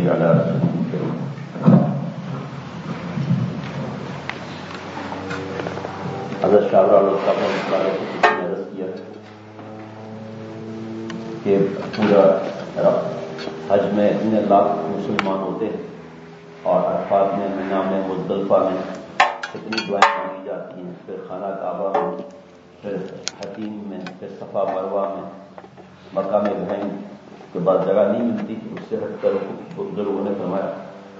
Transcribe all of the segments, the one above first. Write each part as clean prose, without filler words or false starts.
على حضرت شاہ صاحب نے عرض کیا کہ پورا حج میں اتنے لاکھ مسلمان ہوتے ہیں اور عرفات میں مینا میں مزدلفہ میں کتنی دعائیں مانگی جاتی ہیں، پھر خانہ کعبہ میں، پھر حتیم میں، پھر صفا مروہ میں، مقام ابراہیم کے بعد جگہ نہیں ملتی، اس سے ہٹ کر بزرگوں نے فرمایا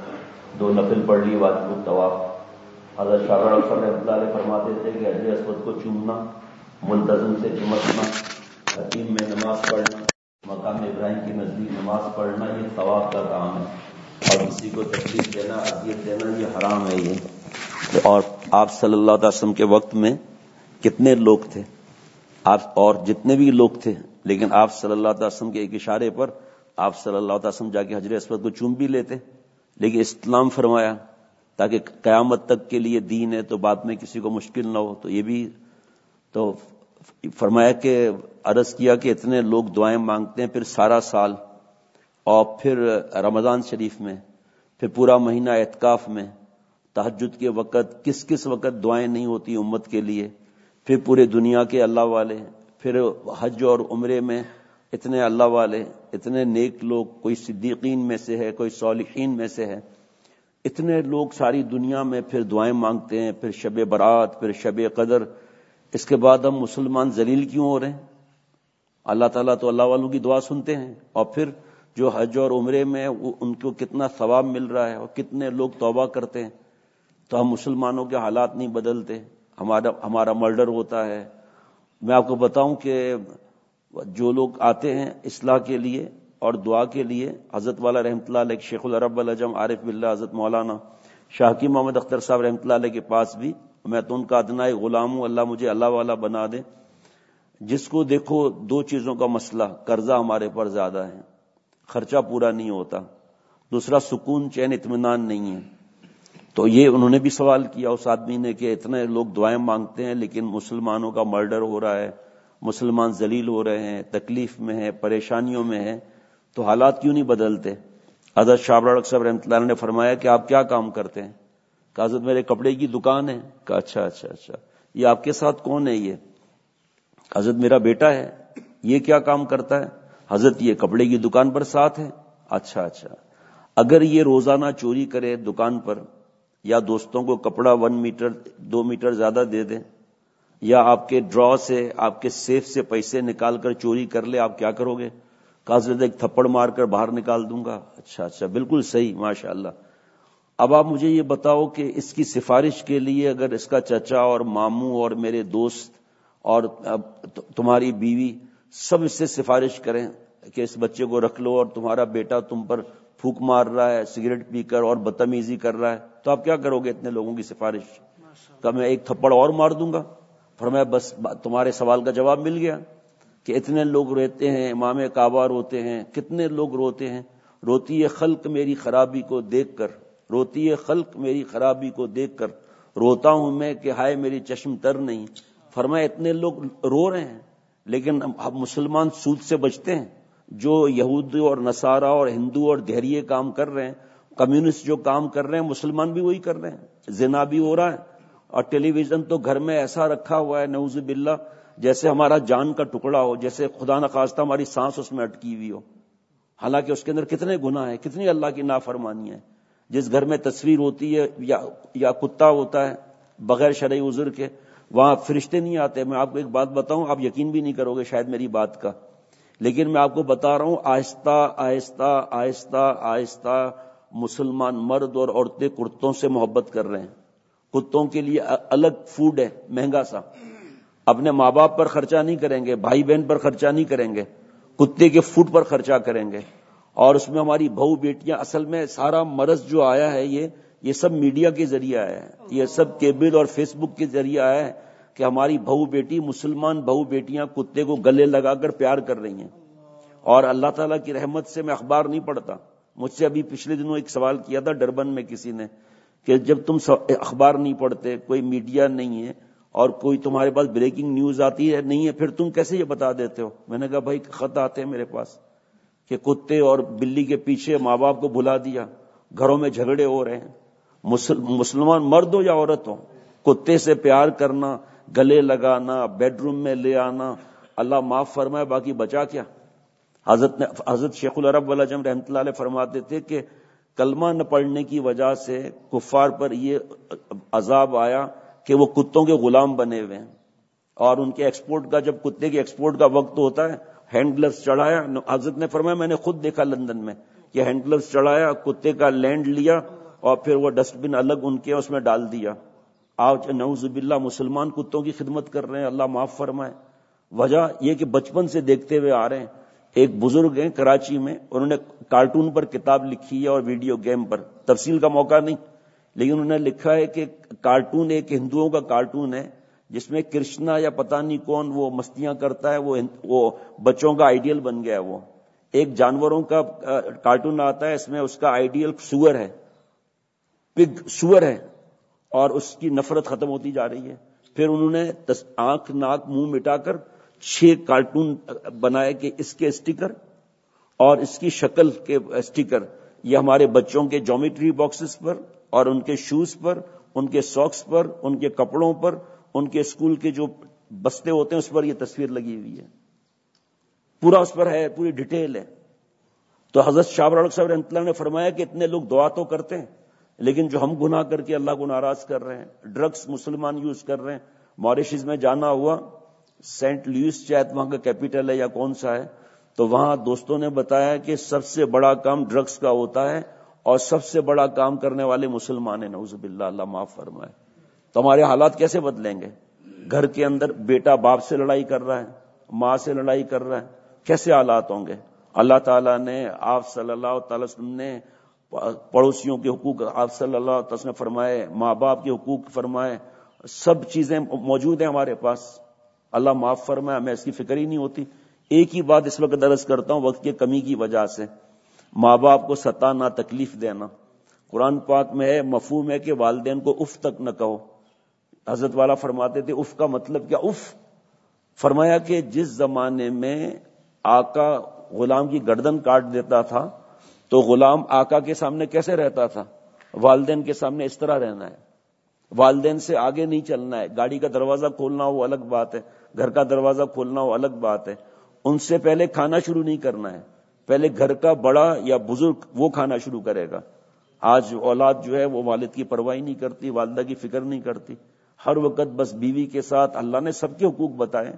2 نفل پڑھ لی واجب الطواف۔ حضرت شاہ صاحب رحمۃ اللہ علیہ فرماتے تھے کہ حجر اسود کو چومنا، ملتزم سے چمٹنا، حتیم میں نماز پڑھنا، مقام ابراہیم کی نزدیک نماز پڑھنا، یہ طواف کا کام ہے، اور کسی کو تکلیف دینا، اذیت دینا یہ حرام ہے۔ یہ اور آپ صلی اللہ علیہ وسلم کے وقت میں کتنے لوگ تھے، آپ اور جتنے بھی لوگ تھے، لیکن آپ صلی اللہ علیہ وسلم کے ایک اشارے پر آپ صلی اللہ علیہ وسلم جا کے حجر اسود کو چوم بھی لیتے، لیکن اسلام فرمایا تاکہ قیامت تک کے لیے دین ہے تو بعد میں کسی کو مشکل نہ ہو، تو یہ بھی تو فرمایا کہ عرض کیا کہ اتنے لوگ دعائیں مانگتے ہیں، پھر سارا سال، اور پھر رمضان شریف میں، پھر پورا مہینہ اعتکاف میں، تہجد کے وقت کس کس وقت دعائیں نہیں ہوتی امت کے لیے، پھر پورے دنیا کے اللہ والے، پھر حج اور عمرے میں اتنے اللہ والے، اتنے نیک لوگ، کوئی صدیقین میں سے ہے، کوئی صالحین میں سے ہے، اتنے لوگ ساری دنیا میں پھر دعائیں مانگتے ہیں، پھر شب برات، پھر شب قدر۔ اس کے بعد ہم مسلمان ذلیل کیوں ہو رہے ہیں؟ اللہ تعالیٰ تو اللہ والوں کی دعا سنتے ہیں، اور پھر جو حج اور عمرے میں ان کو کتنا ثواب مل رہا ہے، اور کتنے لوگ توبہ کرتے ہیں، تو ہم مسلمانوں کے حالات نہیں بدلتے، ہمارا مرڈر ہوتا ہے۔ میں آپ کو بتاؤں کہ جو لوگ آتے ہیں اصلاح کے لیے اور دعا کے لیے، حضرت والا رحمۃ اللہ علیہ، شیخ العرب والعجم عارف باللہ حضرت مولانا شاہ کی محمد اختر صاحب رحمۃ اللہ علیہ کے پاس بھی، میں تو ان کا ادنائی غلام ہوں، اللہ مجھے اللہ والا بنا دے۔ جس کو دیکھو 2 چیزوں کا مسئلہ، قرضہ ہمارے پر زیادہ ہے، خرچہ پورا نہیں ہوتا، دوسرا سکون چین اطمینان نہیں ہے۔ تو یہ انہوں نے بھی سوال کیا اس آدمی نے کہ اتنے لوگ دعائیں مانگتے ہیں لیکن مسلمانوں کا مرڈر ہو رہا ہے، مسلمان ذلیل ہو رہے ہیں، تکلیف میں ہیں، پریشانیوں میں ہیں، تو حالات کیوں نہیں بدلتے؟ حضرت شاہ صاحب رحمۃ اللہ نے فرمایا کہ آپ کیا کام کرتے ہیں؟ کہ حضرت میرے کپڑے کی دکان ہے۔ کہ اچھا، یہ آپ کے ساتھ کون ہے؟ یہ حضرت میرا بیٹا ہے۔ یہ کیا کام کرتا ہے؟ حضرت یہ کپڑے کی دکان پر ساتھ ہے۔ اچھا، اگر یہ روزانہ چوری کرے دکان پر، یا دوستوں کو کپڑا 1 میٹر 2 میٹر زیادہ دے دیں، یا آپ کے ڈرا سے، آپ کے سیف سے پیسے نکال کر چوری کر لے، آپ کیا کرو گے؟ کہ حضرت ایک تھپڑ مار کر باہر نکال دوں گا۔ اچھا، بالکل صحیح، ماشاءاللہ۔ اب آپ مجھے یہ بتاؤ کہ اس کی سفارش کے لیے اگر اس کا چچا اور ماموں اور میرے دوست اور تمہاری بیوی سب اس سے سفارش کریں کہ اس بچے کو رکھ لو، اور تمہارا بیٹا تم پر پھونک مار رہا ہے، سگریٹ پی کر اور بدتمیزی کر رہا ہے، تو آپ کیا کرو گے اتنے لوگوں کی سفارش؟ کہ میں ایک تھپڑ اور مار دوں گا۔ فرمایا بس تمہارے سوال کا جواب مل گیا کہ اتنے لوگ روتے ہیں، امام کعبہ روتے ہیں، کتنے لوگ روتے ہیں، روتی ہے خلق میری خرابی کو دیکھ کر، روتی ہے خلق میری خرابی کو دیکھ کر، روتا ہوں میں کہ ہائے میری چشم تر نہیں۔ فرمایا اتنے لوگ رو رہے ہیں، لیکن مسلمان سود سے بچتے ہیں؟ جو یہود اور نصارہ اور ہندو اور دہریے کام کر رہے ہیں، کمیونسٹ جو کام کر رہے ہیں، مسلمان بھی وہی کر رہے ہیں۔ زنا بھی ہو رہا ہے، اور ٹیلی ویژن تو گھر میں ایسا رکھا ہوا ہے نعوذ باللہ جیسے ہمارا جان کا ٹکڑا ہو، جیسے خدا نخواستہ ہماری سانس اس میں اٹکی ہوئی ہو، حالانکہ اس کے اندر کتنے گناہ ہیں، کتنی اللہ کی نافرمانی ہے۔ جس گھر میں تصویر ہوتی ہے یا کتا ہوتا ہے بغیر شرعی عذر کے، وہاں فرشتے نہیں آتے۔ میں آپ کو ایک بات بتاؤں، آپ یقین بھی نہیں کرو گے شاید میری بات کا، لیکن میں آپ کو بتا رہا ہوں، آہستہ مسلمان مرد اور عورتیں کتوں سے محبت کر رہے ہیں۔ کتوں کے لیے الگ فوڈ ہے مہنگا سا، اپنے ماں باپ پر خرچہ نہیں کریں گے، بھائی بہن پر خرچہ نہیں کریں گے، کتے کے فوڈ پر خرچہ کریں گے۔ اور اس میں ہماری بہو بیٹیاں، اصل میں سارا مرض جو آیا ہے یہ سب میڈیا کے ذریعے آیا ہے، یہ سب کیبل اور فیس بک کے ذریعے آیا ہے کہ ہماری بہو بیٹی، مسلمان بہو بیٹیاں کتے کو گلے لگا کر پیار کر رہی ہیں۔ اور اللہ تعالیٰ کی رحمت سے میں اخبار نہیں پڑھتا، مجھ سے ابھی پچھلے دنوں ایک سوال کیا تھا ڈربن میں کسی نے کہ جب تم اخبار نہیں پڑھتے، کوئی میڈیا نہیں ہے، اور کوئی تمہارے پاس بریکنگ نیوز آتی ہے نہیں ہے، پھر تم کیسے یہ بتا دیتے ہو؟ میں نے کہا بھائی خط آتے ہیں میرے پاس کہ کتے اور بلی کے پیچھے ماں باپ کو بھلا دیا، گھروں میں جھگڑے ہو رہے ہیں. مسلمان مرد ہو یا عورت ہو، کتے سے پیار کرنا، گلے لگانا، بیڈ روم میں لے آنا، اللہ معاف فرمائے، باقی بچا کیا؟ حضرت شیخ العرب والعجم رحمۃ اللہ علیہ فرماتے تھے کہ کلمہ نہ پڑھنے کی وجہ سے کفار پر یہ عذاب آیا کہ وہ کتوں کے غلام بنے ہوئے ہیں، اور ان کے ایکسپورٹ کا، جب کتے کے ایکسپورٹ کا وقت ہوتا ہے، ہینڈ گلوز چڑھایا. حضرت نے فرمایا میں نے خود دیکھا لندن میں کہ ہینڈ گلوز چڑھایا، کتے کا لینڈ لیا اور پھر وہ ڈسٹ بن الگ ان کے اس میں ڈال دیا. آج نعوذ باللہ مسلمان کتوں کی خدمت کر رہے ہیں، اللہ معاف فرمائے. وجہ یہ کہ بچپن سے دیکھتے ہوئے آ رہے ہیں. ایک بزرگ ہیں کراچی میں، انہوں نے کارٹون پر کتاب لکھی ہے اور ویڈیو گیم پر، تفصیل کا موقع نہیں، لیکن انہوں نے لکھا ہے کہ کارٹون ایک ہندوؤں کا کارٹون ہے جس میں کرشنا یا پتہ نہیں کون وہ مستیاں کرتا ہے، وہ بچوں کا آئیڈیل بن گیا ہے. وہ ایک جانوروں کا کارٹون آتا ہے، اس میں اس کا آئیڈیل سور ہے، پگ سور ہے، اور اس کی نفرت ختم ہوتی جا رہی ہے. پھر انہوں نے آنکھ ناک منہ مٹا کر 6 کارٹون بنائے کہ اس کے اسٹیکر اور اس کی شکل کے اسٹیکر یہ ہمارے بچوں کے جیومیٹری باکسز پر اور ان کے شوز پر، ان کے ساکس پر، ان کے کپڑوں پر، ان کے اسکول کے جو بستے ہوتے ہیں اس پر یہ تصویر لگی ہوئی ہے، پورا اس پر ہے، پوری ڈیٹیل ہے. تو حضرت شاہ رخ صاحب رحمۃ اللہ نے فرمایا کہ اتنے لوگ دعا تو کرتے ہیں، لیکن جو ہم گناہ کر کے اللہ کو ناراض کر رہے ہیں، ڈرگس مسلمان یوز کر رہے ہیں. موریشیز میں جانا ہوا، سینٹ لوئس شاید وہاں کا کیپٹل ہے یا کون سا ہے، تو وہاں دوستوں نے بتایا کہ سب سے بڑا کام ڈرگس کا ہوتا ہے اور سب سے بڑا کام کرنے والے مسلمان ہیں. نعوذ باللہ، اللہ معاف فرمائے. تو ہمارے حالات کیسے بدلیں گے؟ گھر کے اندر بیٹا باپ سے لڑائی کر رہا ہے، ماں سے لڑائی کر رہا ہے، کیسے حالات ہوں گے؟ اللہ تعالیٰ نے، آپ صلی اللہ تعالی وسلم نے پڑوسیوں کے حقوق آپ صلی اللہ علیہ وسلم نے فرمائے، ماں باپ کے حقوق فرمائے، سب چیزیں موجود ہیں ہمارے پاس. اللہ معاف فرمائے، ہمیں اس کی فکر ہی نہیں ہوتی. ایک ہی بات اس وقت عرض کرتا ہوں وقت کی کمی کی وجہ سے، ماں باپ کو ستانا، تکلیف دینا. قرآن پاک میں ہے، مفہوم ہے کہ والدین کو اف تک نہ کہو. حضرت والا فرماتے تھے اف کا مطلب کیا؟ اف فرمایا کہ جس زمانے میں آقا غلام کی گردن کاٹ دیتا تھا تو غلام آقا کے سامنے کیسے رہتا تھا؟ والدین کے سامنے اس طرح رہنا ہے، والدین سے آگے نہیں چلنا ہے. گاڑی کا دروازہ کھولنا ہو الگ بات ہے، گھر کا دروازہ کھولنا ہو الگ بات ہے. ان سے پہلے کھانا شروع نہیں کرنا ہے، پہلے گھر کا بڑا یا بزرگ وہ کھانا شروع کرے گا. آج اولاد جو ہے وہ والد کی پرواہ نہیں کرتی، والدہ کی فکر نہیں کرتی، ہر وقت بس بیوی کے ساتھ. اللہ نے سب کے حقوق بتائے،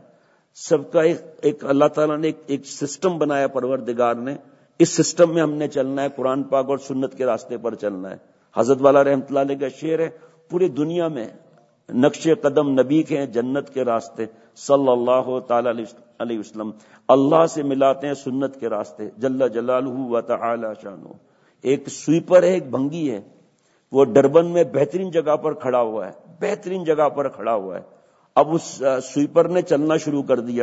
سب کا ایک اللہ تعالیٰ نے ایک سسٹم بنایا پروردگار نے. اس سسٹم میں ہم نے چلنا ہے، قرآن پاک اور سنت کے راستے پر چلنا ہے. حضرت والا رحمۃ اللہ علیہ کا شعر ہے، پوری دنیا میں نقش قدم نبی کے ہیں جنت کے راستے، صلی اللہ تعالی علیہ وسلم. اللہ سے ملاتے ہیں سنت کے راستے، جل جلالہ و تعالی شانہ. ایک سویپر ہے، ایک بھنگی ہے، وہ ڈربن میں بہترین جگہ پر کھڑا ہوا ہے، بہترین جگہ پر کھڑا ہوا ہے. اب اس سویپر نے چلنا شروع کر دیا،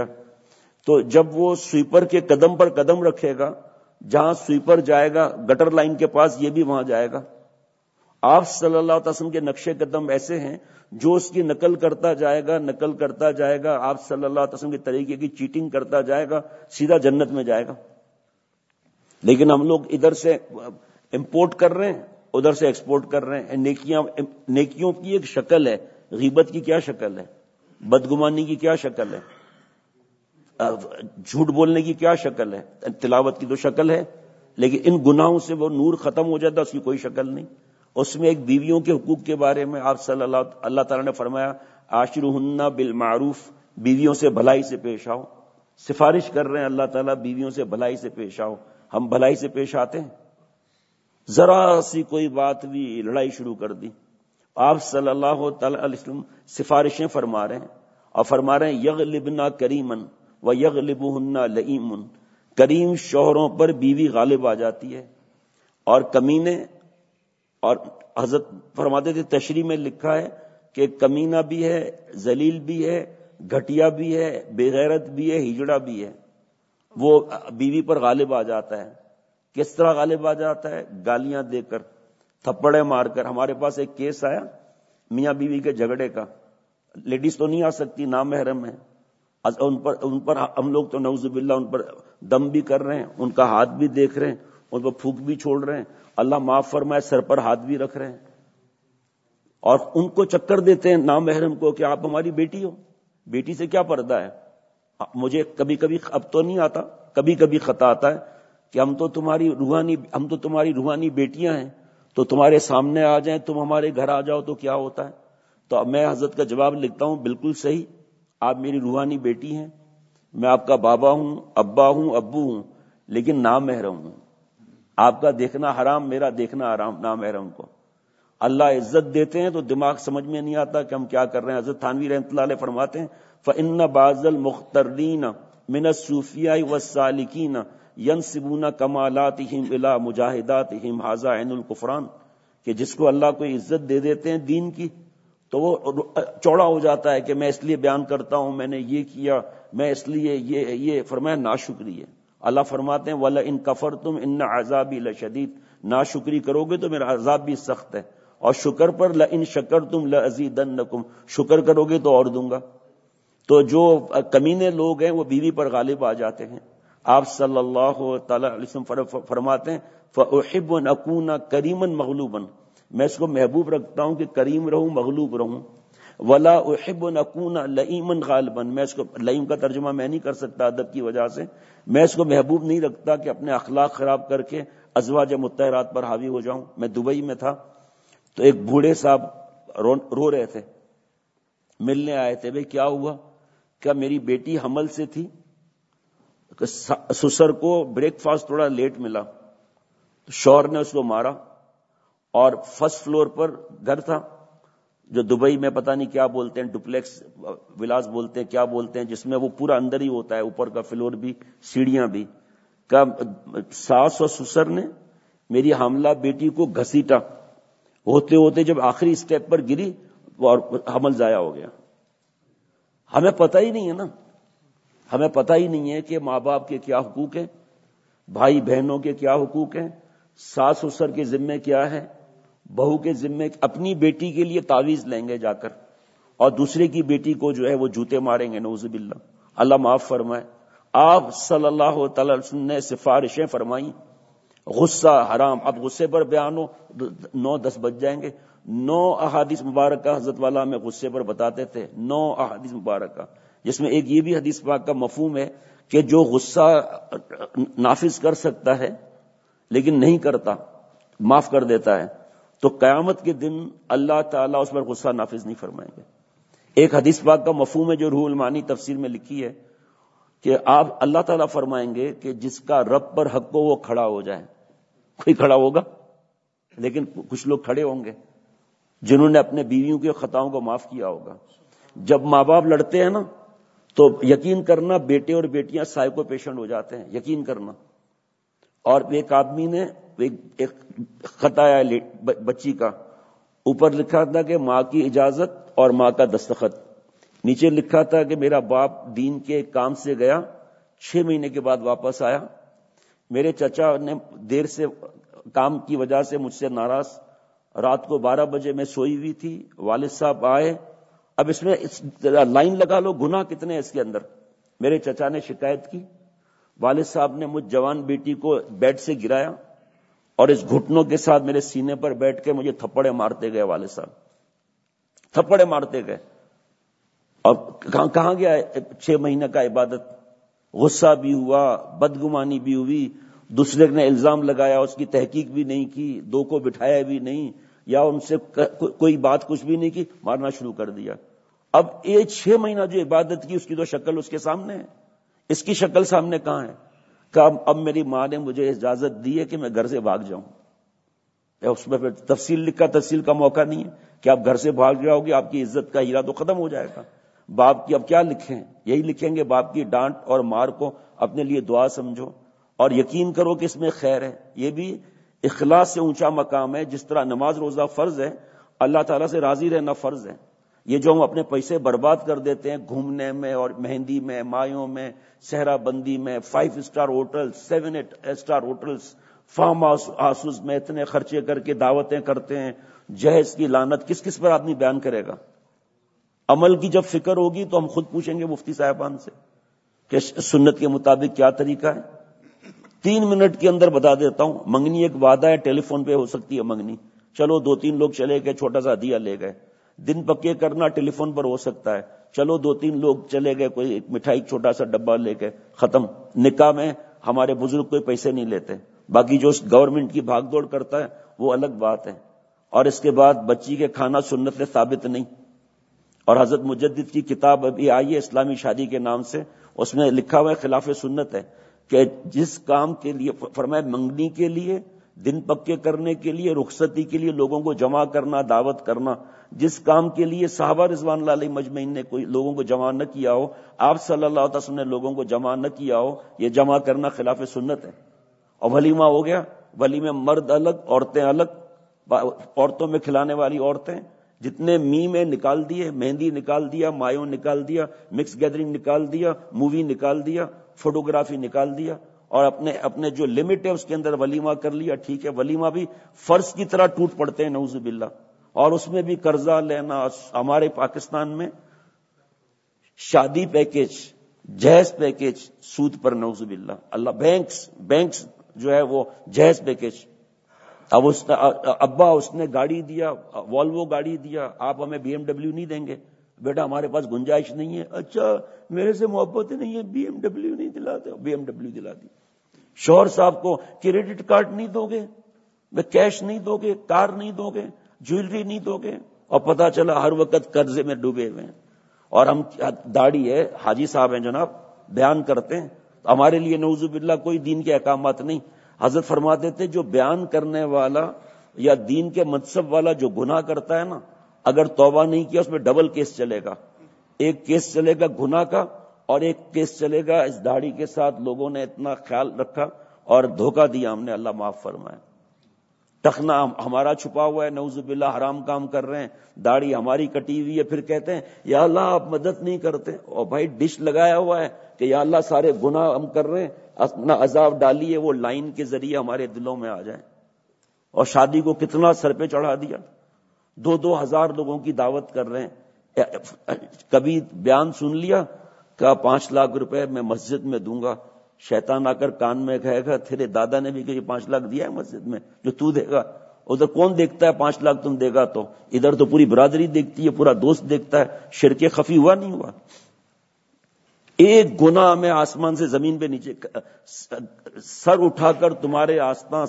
تو جب وہ سویپر کے قدم پر قدم رکھے گا، جہاں سویپر جائے گا گٹر لائن کے پاس یہ بھی وہاں جائے گا. آپ صلی اللہ علیہ وسلم کے نقش قدم ایسے ہیں، جو اس کی نقل کرتا جائے گا، نقل کرتا جائے گا، آپ صلی اللہ علیہ وسلم کے طریقے کی چیٹنگ کرتا جائے گا، سیدھا جنت میں جائے گا. لیکن ہم لوگ ادھر سے امپورٹ کر رہے ہیں، ادھر سے ایکسپورٹ کر رہے ہیں. نیکیوں کی ایک شکل ہے، غیبت کی کیا شکل ہے، بدگمانی کی کیا شکل ہے، جھوٹ بولنے کی کیا شکل ہے، تلاوت کی تو شکل ہے، لیکن ان گناہوں سے وہ نور ختم ہو جاتا، اس کی کوئی شکل نہیں. اس میں ایک بیویوں کے حقوق کے بارے میں آپ صلی اللہ تعالیٰ نے فرمایا، عاشرہن بالمعروف، بیویوں سے بھلائی سے پیش آؤ. سفارش کر رہے ہیں اللہ تعالیٰ، بیویوں سے بھلائی سے پیش آؤ. ہم بھلائی سے پیش آتے ہیں؟ ذرا سی کوئی بات بھی لڑائی شروع کر دی. آپ صلی اللہ تعالی علیہ وسلم سفارشیں فرما رہے ہیں اور فرما رہے ہیں، یغلبنا کریمن و یغلبہن لئیم. کریم شوہروں پر بیوی غالب آ جاتی ہے، اور کمینے. اور حضرت فرماتے تھے، تشریح میں لکھا ہے کہ کمینہ بھی ہے، ذلیل بھی ہے، گھٹیا بھی ہے، بے غیرت بھی ہے، ہجڑا بھی ہے، وہ بیوی پر غالب آ جاتا ہے. کس طرح غالب آ جاتا ہے؟ گالیاں دے کر، تھپڑے مار کر. ہمارے پاس ایک کیس آیا میاں بیوی کے جھگڑے کا، لیڈیز تو نہیں آ سکتی، نامحرم ہے. ان پر ہم لوگ تو نعوذ باللہ ان پر دم بھی کر رہے ہیں، ان کا ہاتھ بھی دیکھ رہے ہیں، ان پر پھونک بھی چھوڑ رہے ہیں، اللہ معاف فرمائے سر پر ہاتھ بھی رکھ رہے ہیں، اور ان کو چکر دیتے ہیں نامحرم کو کہ آپ ہماری بیٹی ہو، بیٹی سے کیا پردہ ہے. مجھے کبھی کبھی اب تو نہیں آتا، کبھی کبھی خطا آتا ہے کہ ہم تو تمہاری روحانی بیٹیاں ہیں، تو تمہارے سامنے آ جائیں، تم ہمارے گھر آ جاؤ تو کیا ہوتا ہے. تو اب میں حضرت کا جواب لکھتا ہوں، بالکل صحیح، آپ میری روحانی بیٹی ہیں، میں آپ کا بابا ہوں، ابا ہوں، ابو ہوں، لیکن نامحرم ہوں. آپ کا دیکھنا حرام، میرا دیکھنا حرام نامحرم کو. اللہ عزت دیتے ہیں تو دماغ سمجھ میں نہیں آتا کہ ہم کیا کر رہے ہیں. حضرت تھانوی رحمۃ اللہ علیہ فرماتے ہیں فَإِنَّ بَعْضَ الْمُخْتَرِّينَ مِنَ الصُّوفِيَاءِ وَالسَّالِكِينَ يَنْسِبُونَ كَمَالَاتِهِمْ إِلَى مُجَاهِدَاتِهِمْ هَذَا عَيْنُ الْكُفْرَانِ، کہ جس کو اللہ کو عزت دے دیتے ہیں دین کی تو وہ چوڑا ہو جاتا ہے کہ میں اس لیے بیان کرتا ہوں، میں نے یہ کیا، میں اس لیے یہ فرمایا ناشکری ہے. اللہ فرماتے ہیں وَلَئِن كَفَرْتُمْ إِنَّ عَذَابِي لَشَدِيدٌ، ناشکری کرو گے تو میرا عذاب بھی سخت ہے. اور شکر پر لئن شکرتم لازیدنکم، شکر کرو گے تو اور دوں گا. تو جو کمینے لوگ ہیں وہ بیوی پر غالب آ جاتے ہیں. آپ صلی اللہ تعالی علیہ وسلم فرماتے ہیں فاحب ان اکون کریما مغلوبا، میں اس کو محبوب رکھتا ہوں کہ کریم رہوں، مغلوب رہوں. ولا احب ان اکون لئیما غالبا، میں اس کو لئیم کا ترجمہ میں نہیں کر سکتا ادب کی وجہ سے، میں اس کو محبوب نہیں رکھتا کہ اپنے اخلاق خراب کر کے ازواج مطہرات پر حاوی ہو جاؤں. میں دبئی میں تھا تو ایک بوڑھے صاحب رو رہے تھے، ملنے آئے تھے، بھئی کیا ہوا؟ کیا میری بیٹی حمل سے تھی، سسر کو بریک فاسٹ تھوڑا لیٹ ملا، شوہر نے اس کو مارا، اور فرسٹ فلور پر گھر تھا جو دبئی میں پتہ نہیں کیا بولتے ہیں، ڈپلیکس ولاس بولتے ہیں، کیا بولتے ہیں، جس میں وہ پورا اندر ہی ہوتا ہے، اوپر کا فلور بھی، سیڑھیاں بھی. کا ساس اور سسر نے میری حاملہ بیٹی کو گھسیٹا، ہوتے ہوتے جب آخری سٹیپ پر گری اور حمل ضائع ہو گیا. ہمیں پتہ ہی نہیں ہے نا، ہمیں پتہ ہی نہیں ہے کہ ماں باپ کے کیا حقوق ہیں، بھائی بہنوں کے کیا حقوق ہیں، ساس سسر کے ذمے کیا ہے، بہو کے ذمے. اپنی بیٹی کے لیے تعویذ لیں گے جا کر، اور دوسرے کی بیٹی کو جو ہے وہ جوتے ماریں گے، نعوذ باللہ، اللہ معاف فرمائے. آپ صلی اللہ تعالی علیہ وسلم نے سفارشیں فرمائیں، غصہ حرام. اب غصے پر بیان ہو 9-10 بج جائیں گے. 9 احادیث مبارکہ حضرت والا ہمیں غصے پر بتاتے تھے، 9 احادیث مبارکہ، جس میں ایک یہ بھی حدیث پاک کا مفہوم ہے کہ جو غصہ نافذ کر سکتا ہے لیکن نہیں کرتا، معاف کر دیتا ہے، تو قیامت کے دن اللہ تعالیٰ اس پر غصہ نافذ نہیں فرمائیں گے. ایک حدیث پاک کا مفہوم ہے جو روح المعانی تفسیر میں لکھی ہے کہ آپ اللہ تعالیٰ فرمائیں گے کہ جس کا رب پر حق ہو وہ کھڑا ہو جائے. کوئی کھڑا ہوگا، لیکن کچھ لوگ کھڑے ہوں گے جنہوں نے اپنے بیویوں کی خطاؤں کو معاف کیا ہوگا. جب ماں باپ لڑتے ہیں نا تو یقین کرنا بیٹے اور بیٹیاں سائیکو پیشنٹ ہو جاتے ہیں، یقین کرنا. اور ایک آدمی نے ایک خط آیا بچی کا، اوپر لکھا تھا کہ ماں کی اجازت اور ماں کا دستخط، نیچے لکھا تھا کہ میرا باپ دین کے کام سے گیا، 6 مہینے کے بعد واپس آیا، میرے چچا نے دیر سے کام کی وجہ سے مجھ سے ناراض، رات کو 12 بجے میں سوئی ہوئی تھی، والد صاحب آئے. اب اس میں لائن لگا لو گناہ کتنے ہیں اس کے اندر. میرے چچا نے شکایت کی، والد صاحب نے مجھ جوان بیٹی کو بیڈ سے گرایا اور اس گھٹنوں کے ساتھ میرے سینے پر بیٹھ کے مجھے تھپڑے مارتے گئے، والد صاحب تھپڑے مارتے گئے. اور کہاں گیا 6 مہینے کا عبادت؟ غصہ بھی ہوا، بدگمانی بھی ہوئی، دوسرے نے الزام لگایا، اس کی تحقیق بھی نہیں کی، 2 کو بٹھایا بھی نہیں، یا ان سے کوئی بات کچھ بھی نہیں کی، مارنا شروع کر دیا. اب یہ 6 مہینہ جو عبادت کی اس کی تو شکل اس کے سامنے ہے، اس کی شکل سامنے کہاں ہے؟ کہ اب میری ماں نے مجھے اجازت دی ہے کہ میں گھر سے بھاگ جاؤں. اس میں پھر تفصیل کا موقع نہیں ہے کہ آپ گھر سے بھاگ جاؤ گے، آپ کی عزت کا ہیرا تو ختم ہو جائے گا. باپ کی اب کیا لکھیں؟ یہی لکھیں گے باپ کی ڈانٹ اور مار کو اپنے لیے دعا سمجھو اور یقین کرو کہ اس میں خیر ہے. یہ بھی اخلاص سے اونچا مقام ہے. جس طرح نماز روزہ فرض ہے، اللہ تعالیٰ سے راضی رہنا فرض ہے. یہ جو ہم اپنے پیسے برباد کر دیتے ہیں گھومنے میں اور مہندی میں، مایوں میں، صحرا بندی میں، 5 star hotel, 7-8 star hotels, farm houses میں اتنے خرچے کر کے دعوتیں کرتے ہیں، جہیز کی لعنت کس کس پر آدمی بیان کرے گا؟ عمل کی جب فکر ہوگی تو ہم خود پوچھیں گے مفتی صاحبان سے کہ سنت کے مطابق کیا طریقہ ہے. 3 منٹ کے اندر بتا دیتا ہوں. منگنی ایک وعدہ ہے, ٹیلی فون پہ ہو سکتی ہے منگنی, چلو 2-3 لوگ چلے گئے, چھوٹا سا ہدیہ لے گئے. دن پکے کرنا ٹیلی فون پر ہو سکتا ہے, چلو 2-3 لوگ چلے گئے, کوئی مٹھائی چھوٹا سا ڈبہ لے کے ختم. نکاح میں ہمارے بزرگ کوئی پیسے نہیں لیتے, باقی جو گورنمنٹ کی بھاگ دوڑ کرتا ہے وہ الگ بات ہے. اور اس کے بعد بچی کے کھانا سنت سے ثابت نہیں. اور حضرت مجدد کی کتاب ابھی آئی ہے اسلامی شادی کے نام سے, اس میں لکھا ہوا ہے خلاف سنت ہے کہ جس کام کے لیے فرمایا منگنی کے لیے, دن پکے کرنے کے لیے, رخصتی کے لیے لوگوں کو جمع کرنا, دعوت کرنا, جس کام کے لیے صحابہ رضوان اللہ علیہ مجمعین نے کوئی لوگوں کو جمع نہ کیا ہو, آپ صلی اللہ علیہ وسلم نے لوگوں کو جمع نہ کیا ہو, یہ جمع کرنا خلاف سنت ہے. اور ولیمہ ہو گیا, ولیمے مرد الگ عورتیں الگ, عورتوں میں کھلانے والی عورتیں جتنے میں نکال دیے, مہندی نکال دیا, مایوں نکال دیا, مکس گیدرنگ نکال دیا, مووی نکال دیا, فوٹوگرافی نکال دیا, اور اپنے جو لمٹ ہے اس کے اندر ولیمہ کر لیا. ٹھیک ہے, ولیمہ بھی فرض کی طرح ٹوٹ پڑتے ہیں نعوذ باللہ, اور اس میں بھی قرضہ لینا. ہمارے پاکستان میں شادی پیکج, جہیز پیکج سود پر نعوذ باللہ. اللہ بینکس جو ہے وہ جہیز پیکج. اب ابا اس نے گاڑی دیا, والوو گاڑی دیا, آپ ہمیں BMW نہیں دیں گے, بیٹا ہمارے پاس گنجائش نہیں ہے. اچھا میرے سے محبت نہیں ہے, BMW نہیں دلاتے, BMW دلا دی. شوہر صاحب کو کریڈٹ کارڈ نہیں دو گے, کیش نہیں دو گے, کار نہیں دو گے, جویلری نہیں دو گے, اور پتا چلا ہر وقت قرضے میں ڈوبے ہوئے ہیں. اور ہم داڑھی ہے, حاجی صاحب ہیں جناب, بیان کرتے ہیں, ہمارے لیے نعوذ باللہ کوئی دین کے احکامات نہیں. حضرت فرماتے تھے جو بیان کرنے والا یا دین کے منصب والا جو گناہ کرتا ہے نا, اگر توبہ نہیں کیا اس میں ڈبل کیس چلے گا. ایک کیس چلے گا گناہ کا, اور ایک کیس چلے گا اس داڑھی کے ساتھ لوگوں نے اتنا خیال رکھا اور دھوکہ دیا ہم نے, اللہ معاف فرمائے. ٹخنا ہمارا چھپا ہوا ہے, نعوذ باللہ حرام کام کر رہے ہیں, داڑھی ہماری کٹی ہوئی ہے, پھر کہتے ہیں یا اللہ آپ مدد نہیں کرتے. اور بھائی ڈش لگایا ہوا ہے کہ یا اللہ سارے گناہ ہم کر رہے ہیں, اپنا عذاب ڈالیے, وہ لائن کے ذریعے ہمارے دلوں میں آ جائے. اور شادی کو کتنا سر پہ چڑھا دیا, 2-2 ہزار لوگوں کی دعوت کر رہے ہیں. کبھی بیان سن لیا کہ 5 لاکھ روپے میں مسجد میں دوں گا, شیطان آ کر کان میں کہے گا تیرے دادا نے بھی کہ 5 لاکھ دیا ہے مسجد میں جو تو دے گا. ادھر کون دیکھتا ہے 5 لاکھ تم دے گا تو, ادھر تو پوری برادری دیکھتی ہے, پورا دوست دیکھتا ہے. شرک خفی ہوا نہیں ہوا؟ ایک گناہ میں آسمان سے زمین پہ نیچے, سر اٹھا کر تمہارے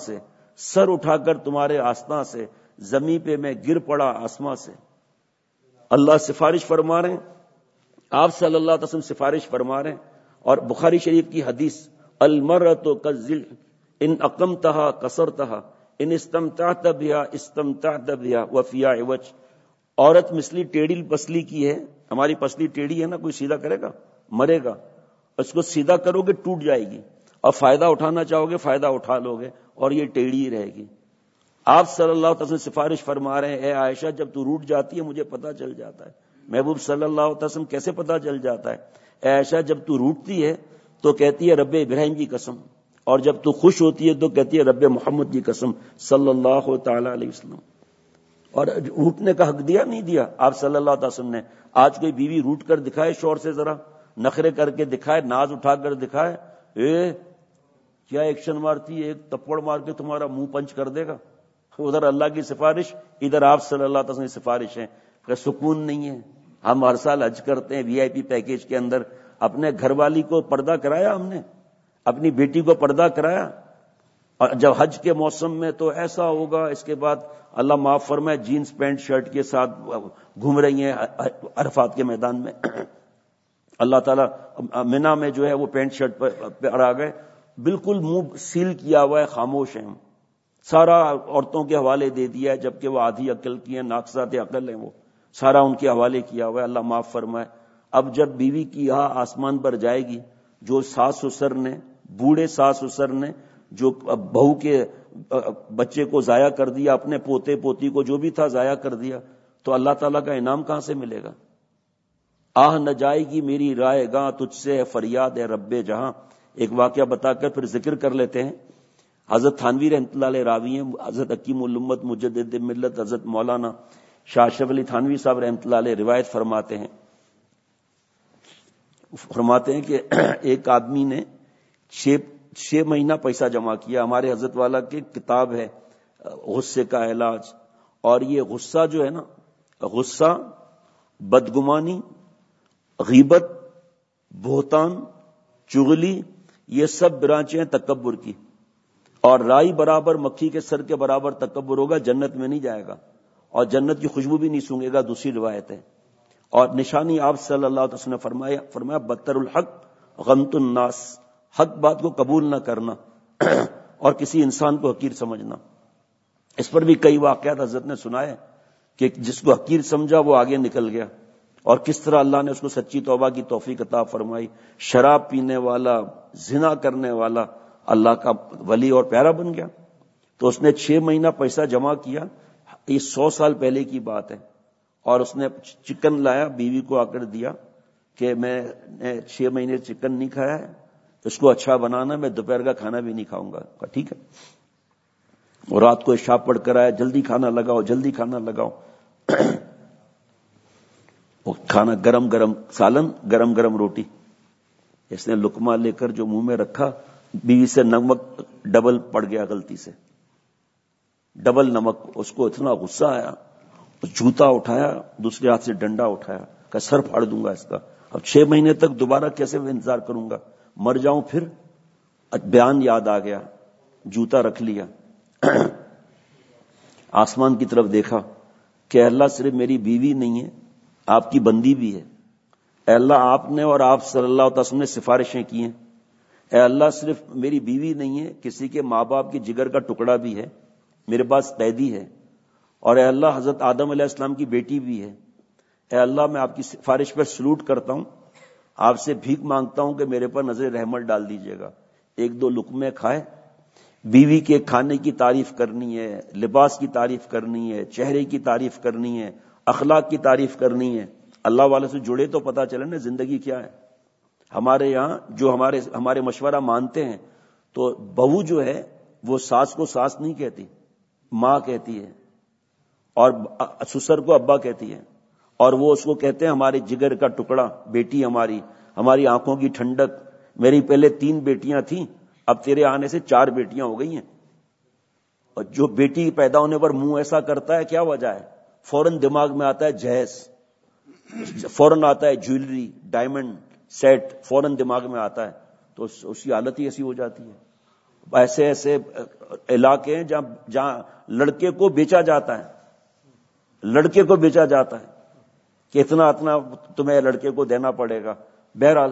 آستان سے زمین پہ میں گر پڑا آسمان سے. اللہ سفارش فرما رہے ہیں, آپ صلی اللہ علیہ وسلم سفارش فرما رہے ہیں. اور بخاری شریف کی حدیث, المرأۃ کالذل ان اقمتها کسرتها ان استمتعت بها استمتعت بها وفي عوج. عورت مثلی ٹیڑھی پسلی کی ہے, ہماری پسلی ٹیڑھی ہے نا, کوئی سیدھا کرے گا مرے گا, اس کو سیدھا کرو گے ٹوٹ جائے گی, اور فائدہ اٹھانا چاہو گے فائدہ اٹھا لو گے, اور یہ ٹیڑھی ہی رہے گی. آپ صلی اللہ علیہ وسلم سفارش فرما رہے ہیں, اے عائشہ جب تو روٹ جاتی ہے مجھے پتا چل جاتا ہے. محبوب صلی اللہ علیہ وسلم کیسے پتا چل جاتا ہے؟ اے عائشہ جب تو روٹتی ہے تو کہتی ہے رب ابراہیم کی قسم, اور جب تو خوش ہوتی ہے تو کہتی ہے رب محمد کی قسم صلی اللہ تعالی علیہ وسلم. اور روٹنے کا حق دیا نہیں دیا آپ صلی اللہ علیہ وسلم نے؟ آج کوئی بیوی روٹ کر دکھائے شور سے, ذرا نخرے کر کے دکھائے, ناز اٹھا کر دکھائے, کیا ایکشن مارتی ہے, ایک تپڑ مار کے تمہارا منہ پنچ کر دے گا. ادھر اللہ کی سفارش, ادھر آپ صلی اللہ علیہ وسلم کی سفارش ہے. کہ سکون نہیں ہے. ہم ہر سال حج کرتے ہیں VIP پیکیج کے اندر, اپنے گھر والی کو پردہ کرایا, ہم نے اپنی بیٹی کو پردہ کرایا, اور جب حج کے موسم میں تو ایسا ہوگا, اس کے بعد اللہ معاف فرمائے جینز پینٹ شرٹ کے ساتھ گھوم رہی ہیں عرفات کے میدان میں. اللہ تعالیٰ منا میں جو ہے وہ پینٹ شرٹ پر آ گئے, بالکل منہ سیل کیا ہوا ہے, خاموش ہیں. سارا عورتوں کے حوالے دے دیا ہے, جبکہ وہ آدھی عقل کی ہیں, ناقصات عقل ہیں, وہ سارا ان کے حوالے کیا ہوا ہے. اللہ معاف فرمائے. اب جب بیوی کی یہاں آسمان پر جائے گی, جو ساس سسر نے, بوڑھے ساس سسر نے جو بہو کے بچے کو ضائع کر دیا, اپنے پوتے پوتی کو جو بھی تھا ضائع کر دیا, تو اللہ تعالیٰ کا انعام کہاں سے ملے گا؟ آہ نہ جائے گی میری رائے گاں, تجھ سے ہے فریاد ہے رب جہاں. ایک واقعہ بتا کر پھر ذکر کر لیتے ہیں. حضرت تھانوی رحمۃ اللہ علیہ راوی ہیں, حضرت حکیم الامت مجدد ملت حضرت مولانا شاہ اشرف علی تھانوی صاحب رحمۃ اللہ علیہ روایت فرماتے ہیں کہ ایک آدمی نے 6 مہینہ پیسہ جمع کیا. ہمارے حضرت والا کی کتاب ہے غصے کا علاج. اور یہ غصہ جو ہے نا، غصہ، بدگمانی، غیبت، بہتان، چغلی، یہ سب برانچیں ہیں تکبر کی. اور رائی برابر مکھی کے سر کے برابر تکبر ہوگا، جنت میں نہیں جائے گا اور جنت کی خوشبو بھی نہیں سونگے گا. دوسری روایت ہے. اور نشانی آپ صلی اللہ علیہ وسلم نے فرمایا بدتر الحق غمت الناس، حق بات کو قبول نہ کرنا اور کسی انسان کو حقیر سمجھنا. اس پر بھی کئی واقعات حضرت نے سنائے کہ جس کو حقیر سمجھا وہ آگے نکل گیا، اور کس طرح اللہ نے اس کو سچی توبہ کی توفیق عطا فرمائی. شراب پینے والا، زنا کرنے والا اللہ کا ولی اور پیارا بن گیا. تو اس نے 6 مہینہ پیسہ جمع کیا. یہ 100 سال پہلے کی بات ہے. اور اس نے چکن لایا، بیوی کو آ کر دیا کہ میں نے 6 مہینے چکن نہیں کھایا ہے، اس کو اچھا بنانا، میں دوپہر کا کھانا بھی نہیں کھاؤں گا. ٹھیک ہے. اور رات کو عشاء پڑھ کر آیا، جلدی کھانا لگاؤ، جلدی کھانا لگاؤ. وہ کھانا گرم گرم سالن، گرم گرم روٹی. اس نے لقمہ لے کر جو منہ میں رکھا، بیوی سے نمک ڈبل پڑ گیا، غلطی سے ڈبل نمک. اس کو اتنا غصہ آیا، جوتا اٹھایا، دوسرے ہاتھ سے ڈنڈا اٹھایا کہ سر پھاڑ دوں گا اس کا. اب 6 مہینے تک دوبارہ کیسے انتظار کروں گا، مر جاؤں پھر. بیان یاد آ گیا، جوتا رکھ لیا، آسمان کی طرف دیکھا کہ اللہ صرف میری بیوی نہیں ہے، آپ کی بندی بھی ہے. اے اللہ، آپ نے اور آپ صلی اللہ علیہ وسلم نے سفارشیں کی ہیں. اے اللہ، صرف میری بیوی نہیں ہے، کسی کے ماں باپ کی جگر کا ٹکڑا بھی ہے، میرے پاس قیدی ہے. اور اے اللہ، حضرت آدم علیہ السلام کی بیٹی بھی ہے. اے اللہ، میں آپ کی سفارش پر سلوٹ کرتا ہوں، آپ سے بھیک مانگتا ہوں کہ میرے پر نظر رحمت ڈال دیجیے گا. 1-2 لقمے کھائے. بیوی کے کھانے کی تعریف کرنی ہے، لباس کی تعریف کرنی ہے، چہرے کی تعریف کرنی ہے، اخلاق کی تعریف کرنی ہے. اللہ والے سے جڑے تو پتہ چلے نا زندگی کیا ہے. ہمارے یہاں جو ہمارے مشورہ مانتے ہیں، تو بہو جو ہے وہ ساس کو ساس نہیں کہتی، ماں کہتی ہے، اور سسر کو ابا کہتی ہے. اور وہ اس کو کہتے ہیں ہمارے جگر کا ٹکڑا، بیٹی ہماری آنکھوں کی ٹھنڈک. میری پہلے 3 بیٹیاں تھیں، اب تیرے آنے سے 4 بیٹیاں ہو گئی ہیں. اور جو بیٹی پیدا ہونے پر منہ ایسا کرتا ہے، کیا وجہ ہے؟ فوراً دماغ میں آتا ہے جہیز، فوراً آتا ہے جویلری، ڈائمنڈ سیٹ، فوراً دماغ میں آتا ہے. تو اس کی حالت ہی ایسی ہو جاتی ہے. ایسے ایسے علاقے ہیں جہاں لڑکے کو بیچا جاتا ہے، لڑکے کو بیچا جاتا ہے کہ اتنا تمہیں لڑکے کو دینا پڑے گا. بہرحال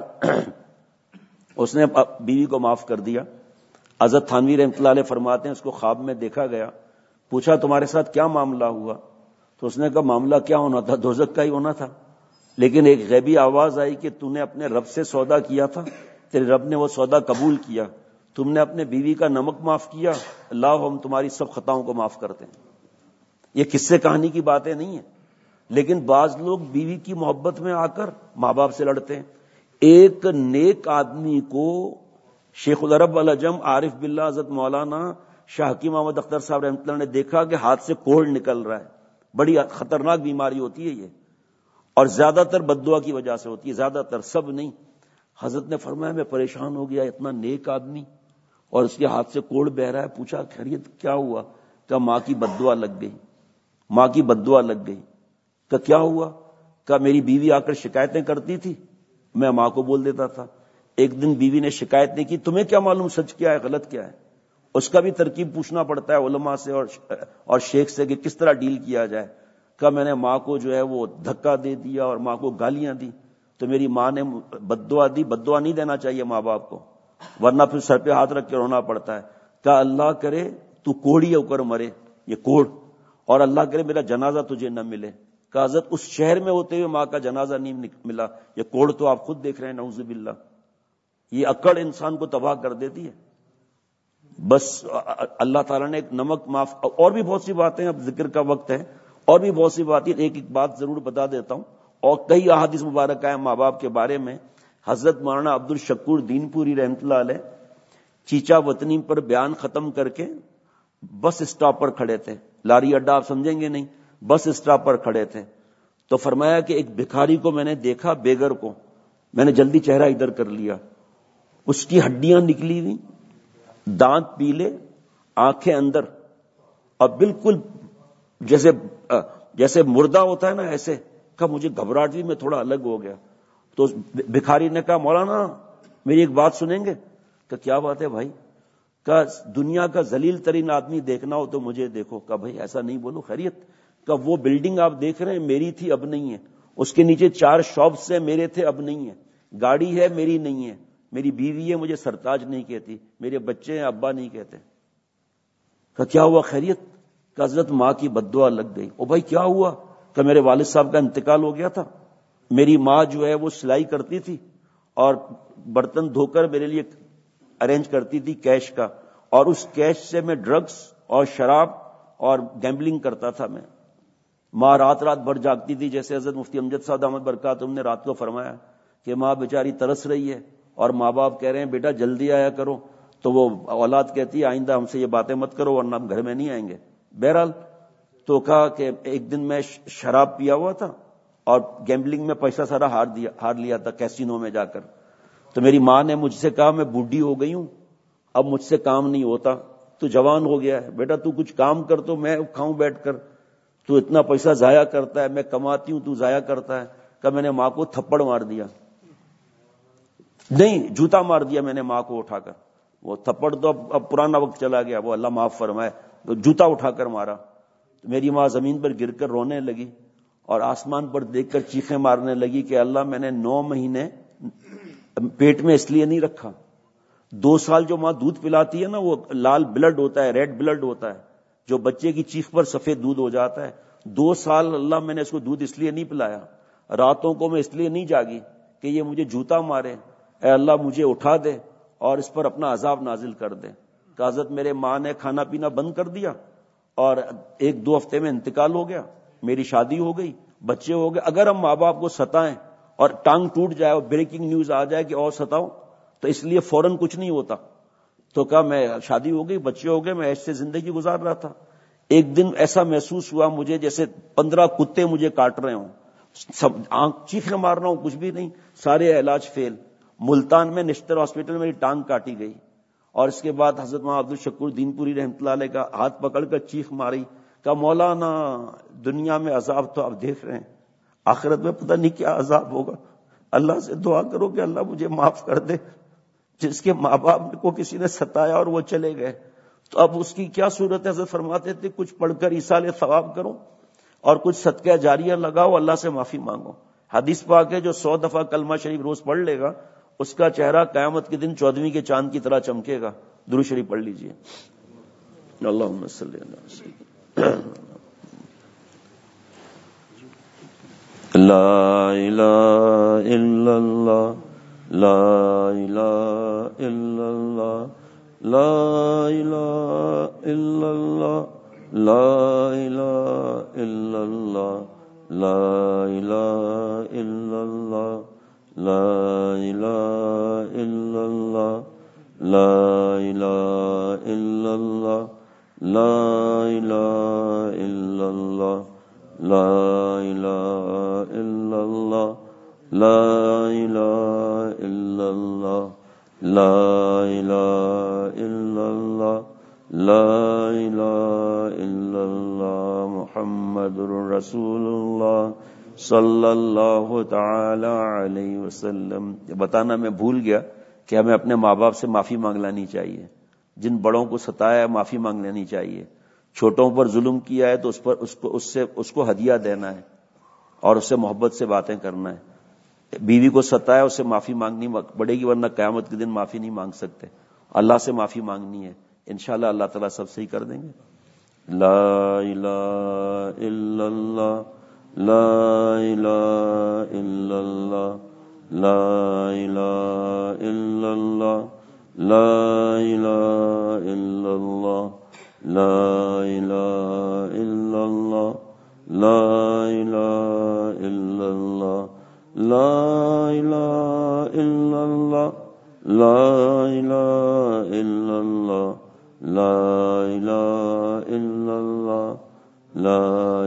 اس نے بیوی کو معاف کر دیا. حضرت تھانوی رحمۃ اللہ علیہ فرماتے ہیں اس کو خواب میں دیکھا گیا. پوچھا تمہارے ساتھ کیا معاملہ ہوا؟ تو اس نے کہا معاملہ کیا ہونا تھا، دوزخ کا ہی ہونا تھا. لیکن ایک غیبی آواز آئی کہ تو نے اپنے رب سے سودا کیا تھا، تیرے رب نے وہ سودا قبول کیا. تم نے اپنے بیوی کا نمک معاف کیا، اللہ ہم تمہاری سب خطاؤں کو معاف کرتے ہیں. یہ قصے کہانی کی باتیں نہیں ہیں، لیکن بعض لوگ بیوی کی محبت میں آ کر ماں باپ سے لڑتے ہیں. ایک نیک آدمی کو شیخ العرب والعجم عارف باللہ حضرت مولانا شاہ حکیم محمد اختر صاحب رحمۃ اللہ نے دیکھا کہ ہاتھ سے کوڑ نکل رہا ہے. بڑی خطرناک بیماری ہوتی ہے یہ، اور زیادہ تر بددعا کی وجہ سے ہوتی ہے، زیادہ تر، سب نہیں. حضرت نے فرمایا میں پریشان ہو گیا، اتنا نیک آدمی اور اس کے ہاتھ سے کوڑ بہ رہا ہے. پوچھا خیریت کیا ہوا؟ کہ ماں کی بددعا لگ گئی، ماں کی بددعا لگ گئی. کہ کیا ہوا؟ کہ میری بیوی آ کر شکایتیں کرتی تھی، میں ماں کو بول دیتا تھا. ایک دن بیوی نے شکایت نہیں کی، تمہیں کیا معلوم سچ کیا ہے غلط کیا ہے؟ اس کا بھی ترکیب پوچھنا پڑتا ہے علماء سے اور شیخ سے کہ کس طرح ڈیل کیا جائے. کہ میں نے ماں کو جو ہے وہ دھکا دے دیا اور ماں کو گالیاں دی، تو میری ماں نے بددعا دی. بددعا نہیں دینا چاہیے ماں باپ کو، ورنہ پھر سر پہ ہاتھ رکھ کے رونا پڑتا ہے. کہ اللہ کرے تو کوڑی ہو کر مرے، یہ کوڑ، اور اللہ کرے میرا جنازہ تجھے نہ ملے. کہ حضرت اس شہر میں ہوتے ہوئے ماں کا جنازہ نہیں ملا. یہ کوڑ تو آپ خود دیکھ رہے ہیں، نعوذ باللہ. یہ اکڑ انسان کو تباہ کر دیتی ہے. بس اللہ تعالیٰ نے ایک نمک معاف، اور بھی بہت سی باتیں، اب ذکر کا وقت ہے، اور بھی بہت سی باتیں. ایک بات ضرور بتا دیتا ہوں، اور کئی احادیث مبارکہ ہیں ماں باپ کے بارے میں. حضرت مولانا عبد الشکور دین پوری رحمۃ اللہ علیہ چیچا وطنی پر بیان ختم کر کے بس اسٹاپ پر کھڑے تھے. لاری اڈا آپ سمجھیں گے نہیں، بس اسٹاپ پر کھڑے تھے. تو فرمایا کہ ایک بھکاری کو میں نے دیکھا, بیگر کو. میں نے جلدی چہرہ ادھر کر لیا. اس کی ہڈیاں نکلی ہوئی, دانت پیلے, آنکھیں اندر, اور بالکل جیسے مردہ ہوتا ہے نا, ایسے کہ مجھے گھبراہٹ ہوئی, میں تھوڑا الگ ہو گیا. تو بھکاری نے کہا مولانا میری ایک بات سنیں گے؟ کہ کیا بات ہے بھائی؟ کہ دنیا کا ذلیل ترین آدمی دیکھنا ہو تو مجھے دیکھو. کہ بھائی ایسا نہیں بولو, خیریت؟ کہ وہ بلڈنگ آپ دیکھ رہے ہیں میری تھی, اب نہیں ہے. اس کے نیچے 4 شاپس ہیں, میرے تھے, اب نہیں ہے. گاڑی ہے, میری نہیں ہے. میری بیوی ہے, مجھے سرتاج نہیں کہتی. میرے بچے ہیں, ابا نہیں کہتے. کہ کیا ہوا خیریت؟ کہ حضرت ماں کی بد دعا لگ گئی. او بھائی کیا ہوا؟ کہ میرے والد صاحب کا انتقال ہو گیا تھا. میری ماں جو ہے وہ سلائی کرتی تھی اور برتن دھو کر میرے لیے ارینج کرتی تھی کیش کا, اور اس کیش سے میں ڈرگز اور شراب اور گیمبلنگ کرتا تھا. میں ماں رات بھر جاگتی تھی, جیسے حضرت مفتی امجد صاحب احمد برکاتہم نے رات کو فرمایا کہ ماں بیچاری ترس رہی ہے اور ماں باپ کہہ رہے ہیں بیٹا جلدی آیا کرو. تو وہ اولاد کہتی ہے آئندہ ہم سے یہ باتیں مت کرو ورنہ ہم گھر میں نہیں آئیں گے. بہرحال تو کہا کہ ایک دن میں شراب پیا ہوا تھا اور گیمبلنگ میں پیسہ سارا ہار لیا تھا کیسینو میں جا کر. تو میری ماں نے مجھ سے کہا میں بوڑھی ہو گئی ہوں, اب مجھ سے کام نہیں ہوتا, تو جوان ہو گیا ہے, بیٹا تو کچھ کام کر تو میں کھاؤں بیٹھ کر. تو اتنا پیسہ ضائع کرتا ہے, میں کماتی ہوں تو ضائع کرتا ہے. کہ میں نے ماں کو تھپڑ مار دیا, نہیں جوتا مار دیا میں نے ماں کو اٹھا کر. وہ تھپڑ تو اب پرانا وقت چلا گیا, وہ اللہ معاف فرمائے. تو جوتا اٹھا کر مارا. تو میری ماں زمین پر گر کر رونے لگی اور آسمان پر دیکھ کر چیخیں مارنے لگی کہ اللہ میں نے 9 مہینے پیٹ میں اس لیے نہیں رکھا. 2 سال جو ماں دودھ پلاتی ہے نا, وہ لال بلڈ ہوتا ہے, ریڈ بلڈ ہوتا ہے, جو بچے کی چیخ پر سفید دودھ ہو جاتا ہے. 2 سال اللہ میں نے اس کو دودھ اس لیے نہیں پلایا, راتوں کو میں اس لیے نہیں جاگی کہ یہ مجھے جوتا مارے. اے اللہ مجھے اٹھا دے اور اس پر اپنا عذاب نازل کر دے. کہ حضرت میرے ماں نے کھانا پینا بند کر دیا اور 1-2 ہفتے میں انتقال ہو گیا. میری شادی ہو گئی, بچے ہو گئے. اگر ہم ماں باپ کو ستائیں اور ٹانگ ٹوٹ جائے اور بریکنگ نیوز آ جائے کہ اور ستاؤ, تو اس لیے فوراً کچھ نہیں ہوتا. تو کہا میں شادی ہو گئی, بچے ہو گئے, میں ایسے زندگی گزار رہا تھا. ایک دن ایسا محسوس ہوا مجھے جیسے 15 کتے مجھے کاٹ رہے ہوں, سب آنکھ چیخیں مار رہا ہوں, کچھ بھی نہیں, سارے علاج فیل. ملتان میں نشتر ہاسپٹل میری ٹانگ کاٹی گئی, اور اس کے بعد حضرت مولانا عبدالشکور دین پوری رحمۃ اللہ علیہ کا ہاتھ پکڑ کر چیخ ماری. کہ مولانا دنیا میں عذاب تو آپ دیکھ رہے ہیں, آخرت میں پتہ نہیں کیا عذاب ہوگا. اللہ سے دعا کرو کہ اللہ مجھے معاف کر دے. جس کے ماں باپ کو کسی نے ستایا اور وہ چلے گئے, تو اب اس کی کیا صورت ہے؟ حضرت فرماتے تھے کچھ پڑھ کر ایصال ثواب کرو اور کچھ صدقہ جاریہ لگاؤ, اللہ سے معافی مانگو. حدیث پاک ہے جو 100 دفعہ کلمہ شریف روز پڑھ لے گا اس کا چہرہ قیامت کے دن 14ویں کے چاند کی طرح چمکے گا. درود شریف پڑھ لیجئے. اللہم صلی اللہ علیہ وسلم. لا الہ الا اللہ, لا الہ الا اللہ, لا الہ الا اللہ, لا الہ الا اللہ, لا الہ الا اللہ, لا الہ الا اللہ, لا الہ الا اللہ, لا الہ الا اللہ, لا الہ الا اللہ, لا الہ الا اللہ, لا الہ الا اللہ, لا الہ الا اللہ, محمد رسول اللہ صلی اللہ تعالی علیہ وسلم. بتانا میں بھول گیا کہ ہمیں اپنے ماں باپ سے معافی مانگ لینی چاہیے. جن بڑوں کو ستایا ہے معافی مانگ لینی چاہیے. چھوٹوں پر ظلم کیا ہے تو اس کو ہدیہ دینا ہے اور اس سے محبت سے باتیں کرنا ہے. بیوی کو ستایا اس سے معافی مانگنی پڑے گی, ورنہ قیامت کے دن معافی نہیں مانگ سکتے. اللہ سے معافی مانگنی ہے, انشاءاللہ اللہ تعالیٰ سب صحیح کر دیں گے. لا الہ الا اللہ, لا الہ الا اللہ, لا الہ الا اللہ, لا الہ الا اللہ, لا الہ الا اللہ, لا الہ الا اللہ, لا الہ الا اللہ, لا الہ الا اللہ, لا الہ الا اللہ, لا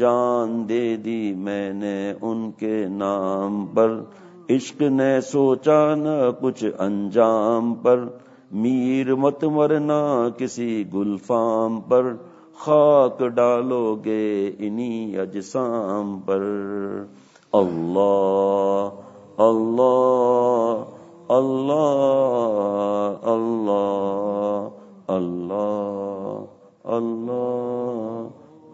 جان دے دی میں نے ان کے نام پر، عشق نے سوچا نہ کچھ انجام پر، میر مت مرنا کسی گلفام پر، خاک ڈالو گے انہی اجسام پر۔ اللہ اللہ اللہ اللہ اللہ اللہ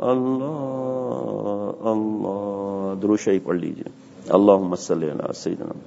اللہ اللہ۔ درود شریف پڑھ لیجیے۔ اللہم صلی علی سیدنا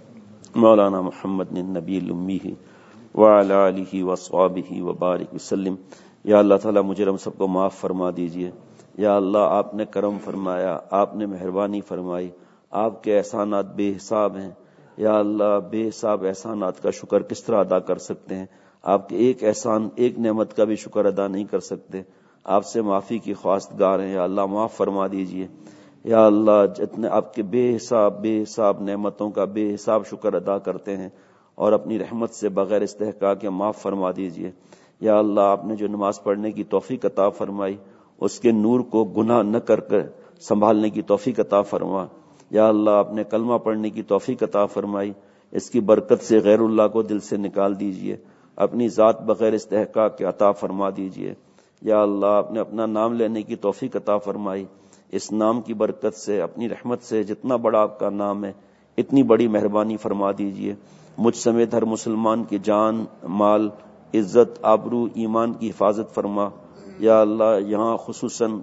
مولانا محمد النبی الامی وعلی آلہ وصحبہ وبارک وسلم۔ یا اللہ تعالیٰ مجھے ہم سب کو معاف فرما دیجیے۔ یا اللہ آپ نے کرم فرمایا، آپ نے مہربانی فرمائی، آپ کے احسانات بے حساب ہیں۔ یا اللہ بے حساب احسانات کا شکر کس طرح ادا کر سکتے ہیں؟ آپ کے ایک احسان، ایک نعمت کا بھی شکر ادا نہیں کر سکتے۔ آپ سے معافی کی خواستگار ہیں۔ یا اللہ معاف فرما دیجیے۔ یا اللہ جتنے آپ کے بے حساب نعمتوں کا بے حساب شکر ادا کرتے ہیں، اور اپنی رحمت سے بغیر استحقاق کے معاف فرما دیجیے۔ یا اللہ آپ نے جو نماز پڑھنے کی توفیق عطا فرمائی، اس کے نور کو گناہ نہ کر سنبھالنے کی توفیق عطا فرما۔ یا اللہ آپ نے کلمہ پڑھنے کی توفیق عطا فرمائی، اس کی برکت سے غیر اللہ کو دل سے نکال دیجیے، اپنی ذات بغیر استحقاق کے عطا فرما دیجیے۔ یا اللہ آپ نے اپنا نام لینے کی توفیق عطا فرمائی، اس نام کی برکت سے اپنی رحمت سے جتنا بڑا آپ کا نام ہے اتنی بڑی مہربانی فرما دیجیے۔ مجھ سمیت ہر مسلمان کی جان، مال، عزت، آبرو، ایمان کی حفاظت فرما۔ یا اللہ یہاں خصوصاً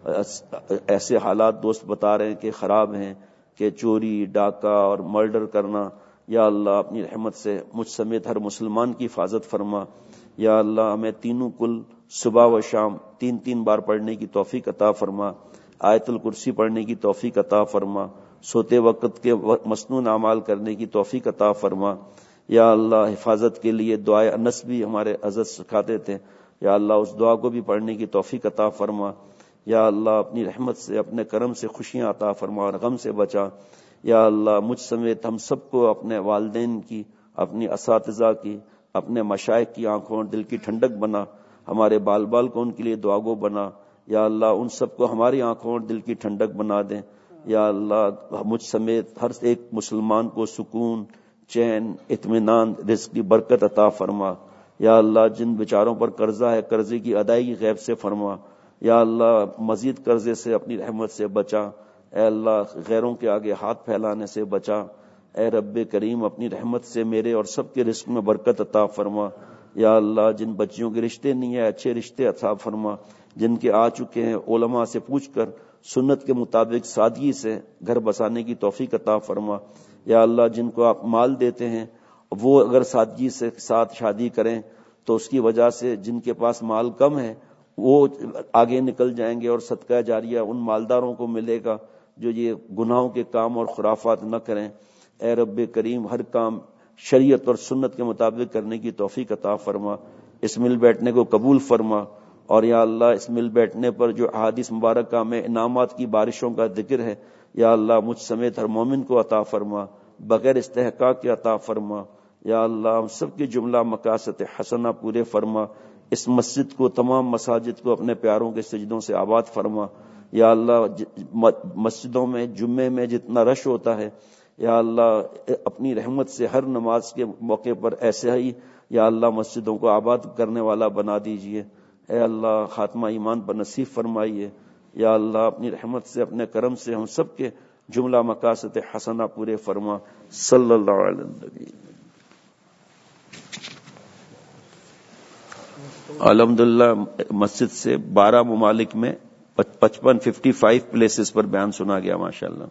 ایسے حالات دوست بتا رہے ہیں کہ خراب ہیں، کہ چوری، ڈاکہ اور مرڈر کرنا، یا اللہ اپنی رحمت سے مجھ سمیت ہر مسلمان کی حفاظت فرما۔ یا اللہ ہمیں تینوں کل صبح و شام 3 بار پڑھنے کی توفیق عطا فرما، آیت الکرسی پڑھنے کی توفیق عطا فرما، سوتے وقت کے مسنون اعمال کرنے کی توفیق عطا فرما۔ یا اللہ حفاظت کے لیے دعائے انس بھی ہمارے حضرت سکھاتے تھے، یا اللہ اس دعا کو بھی پڑھنے کی توفیق عطا فرما۔ یا اللہ اپنی رحمت سے اپنے کرم سے خوشیاں عطا فرما اور غم سے بچا۔ یا اللہ مجھ سمیت ہم سب کو اپنے والدین کی، اپنی اساتذہ کی، اپنے مشائخ کی آنکھوں اور دل کی ٹھنڈک بنا، ہمارے بال بال کو ان کے لیے دعاگو بنا۔ یا اللہ ان سب کو ہماری آنکھوں اور دل کی ٹھنڈک بنا دیں۔ یا اللہ مجھ سمیت ہر ایک مسلمان کو سکون، چین، اطمینان، رزق کی برکت عطا فرما۔ یا اللہ جن بیچاروں پر قرضہ ہے قرضے کی ادائیگی غیب سے فرما۔ یا اللہ مزید قرضے سے اپنی رحمت سے بچا۔ اے اللہ غیروں کے آگے ہاتھ پھیلانے سے بچا۔ اے رب کریم اپنی رحمت سے میرے اور سب کے رزق میں برکت عطا فرما۔ یا اللہ جن بچیوں کے رشتے نہیں ہیں اچھے رشتے عطا فرما، جن کے آ چکے ہیں علماء سے پوچھ کر سنت کے مطابق سادگی سے گھر بسانے کی توفیق عطا فرما۔ یا اللہ جن کو آپ مال دیتے ہیں وہ اگر سادگی سے ساتھ شادی کریں تو اس کی وجہ سے جن کے پاس مال کم ہے وہ آگے نکل جائیں گے، اور صدقہ جاریہ ان مالداروں کو ملے گا جو یہ گناہوں کے کام اور خرافات نہ کریں۔ اے رب کریم ہر کام شریعت اور سنت کے مطابق کرنے کی توفیق عطا فرما۔ اس مل بیٹھنے کو قبول فرما، اور یا اللہ اس مل بیٹھنے پر جو احادیث مبارکہ میں انعامات کی بارشوں کا ذکر ہے، یا اللہ مجھ سمیت ہر مومن کو عطا فرما، بغیر استحقاق کے عطا فرما۔ یا اللہ ہم سب کی جملہ مقاصد حسنہ پورے فرما۔ اس مسجد کو، تمام مساجد کو اپنے پیاروں کے سجدوں سے آباد فرما۔ یا اللہ مسجدوں میں جمعے میں جتنا رش ہوتا ہے، یا اللہ اپنی رحمت سے ہر نماز کے موقع پر ایسے ہی یا اللہ مسجدوں کو آباد کرنے والا بنا دیجئے۔ اے اللہ خاتمہ ایمان پر نصیب فرمائیے۔ یا اللہ اپنی رحمت سے اپنے کرم سے ہم سب کے جملہ مقاصد حسنہ پورے فرما۔ صلی اللہ علیہ وسلم۔ الحمدللہ مسجد سے 12 ممالک میں 55 پلیسز پر بیان سنا گیا، ماشاءاللہ۔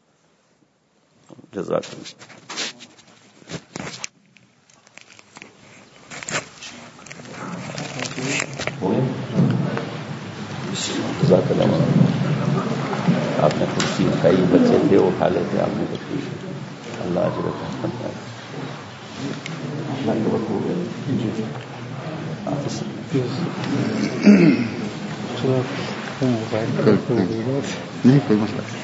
جزاک اللہ۔ جزاک اللہ۔ آپ نے خوشی کئی بچے تھے وہ کھا لیتے، آپ نے خوشی، اللہ اجر و ثواب دے۔ نہیں کوئی مسئلہ